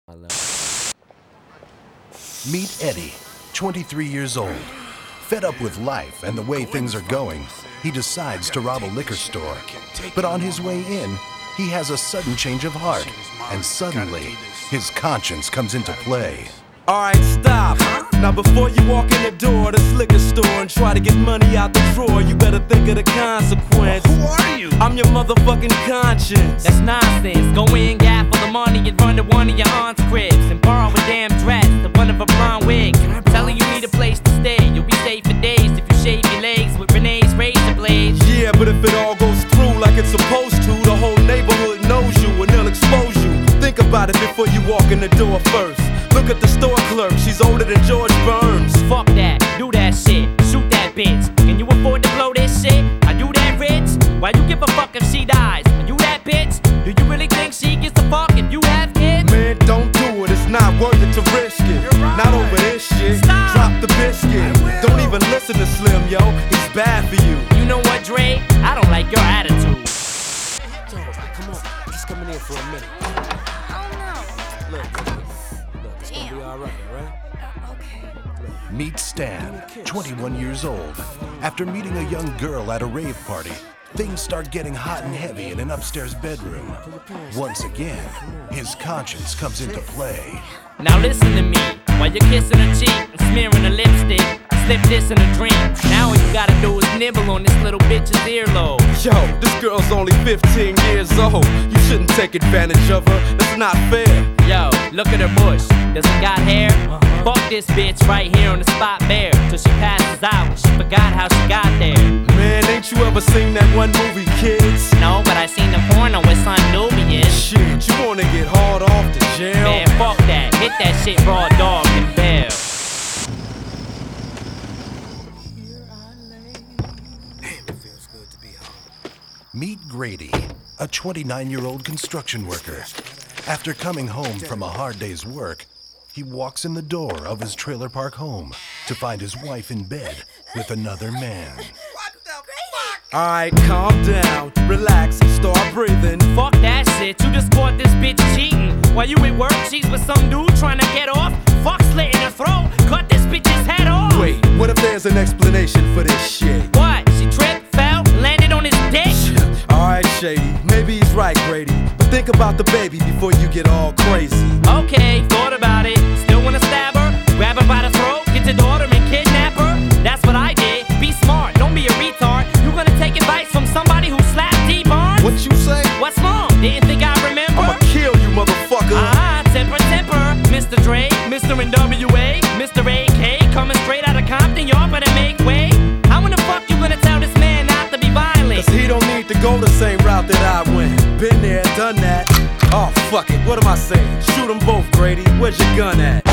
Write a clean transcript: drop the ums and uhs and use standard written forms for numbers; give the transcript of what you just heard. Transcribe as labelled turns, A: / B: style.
A: Meet Eddie, 23 years old. Fed up with life and the way things are going, he decides to rob a liquor store. But on his way in, he has a sudden change of heart, and suddenly, his conscience comes into play.
B: Alright, stop. Now before you walk in the door of this liquor store and try to get money out the drawer, you better think of the consequence.
C: Who are you?
B: I'm your motherfucking conscience.
D: That's nonsense. Go in, gap for the money and run to one of your aunt's cribs and borrow a damn dress to one of her blonde wigs. Telling you need a place to stay. You'll be safe for days if you shave your legs with Renee's razor blades.
B: Yeah, but if it all goes through like it's supposed to, the whole neighborhood knows you and they'll expose you. Think about it before you walk in the door first. Look at the store clerk, she's older than George Burns.
D: Fuck that, do that shit, shoot that bitch. Can you afford to blow this shit? Are you that rich? Why you give a fuck if she dies? Are you that bitch? Do you really think she gets a fuck if you have kids?
B: Man, don't do it, it's not worth it to risk it.
C: Right.
B: Not over this shit.
D: Stop.
B: Drop the biscuit. Don't even listen to Slim, yo, he's bad for you.
D: You know what, Dre? I don't like your attitude.
B: Come on, he's coming in for a minute. Look, it's gonna be alright, alright?
A: Meet Stan, 21 years old. After meeting a young girl at a rave party, things start getting hot and heavy in an upstairs bedroom. Once again, his conscience comes into play.
D: Now listen to me, while you're kissing her cheek and smearing her lipstick, slip this in a dream. Now all you gotta do is nibble on this little bitch's earlobe.
B: Yo, this girl's only 15 years old. You shouldn't take advantage of her, that's not fair.
D: Yo, look at her bush, does it got hair? Fuck this bitch right here on the spot bare, till she passes out and she forgot how she got there.
B: Man, ain't you ever seen that one movie, Kids?
D: No, but I seen the porno with Son Nubian.
B: Shit, you wanna get hauled off to jail?
D: Man, fuck that, hit that shit raw dog and bail.
A: Meet Grady, a 29-year-old construction worker. After coming home from a hard day's work, he walks in the door of his trailer park home to find his wife in bed with another man.
C: What the fuck?
B: Alright, calm down, relax, start breathing.
D: Fuck that shit, you just caught this bitch cheating. While you at work, she's with some dude trying to get off. Fuck slit in her throat, cut this bitch's head off.
B: Wait, what if there's an explanation for this shit?
D: What? She tripped, fell, landed on his dick?
B: Alright, Shady, maybe he's right, Grady. But think about the baby before you get all crazy.
D: Okay, thought about it. Still wanna stab her? Grab her by the throat, get your daughter and kidnap her? That's what I did. Be smart, don't be a retard. You gonna take advice from somebody who slapped D-Barnes?
B: What you say?
D: What's wrong? Didn't think I remember?
B: I'ma kill you, motherfucker.
D: Temper, temper. Mr. Dre, Mr. NWA, Mr. AK, coming straight out of Compton, y'all better make way. How in the fuck you gonna tell this man not to be violent?
B: Cause he don't need to go the same route that I went. Been there, done that. Oh, fuck it, what am I saying? Shoot them both, Grady. Where's your gun at?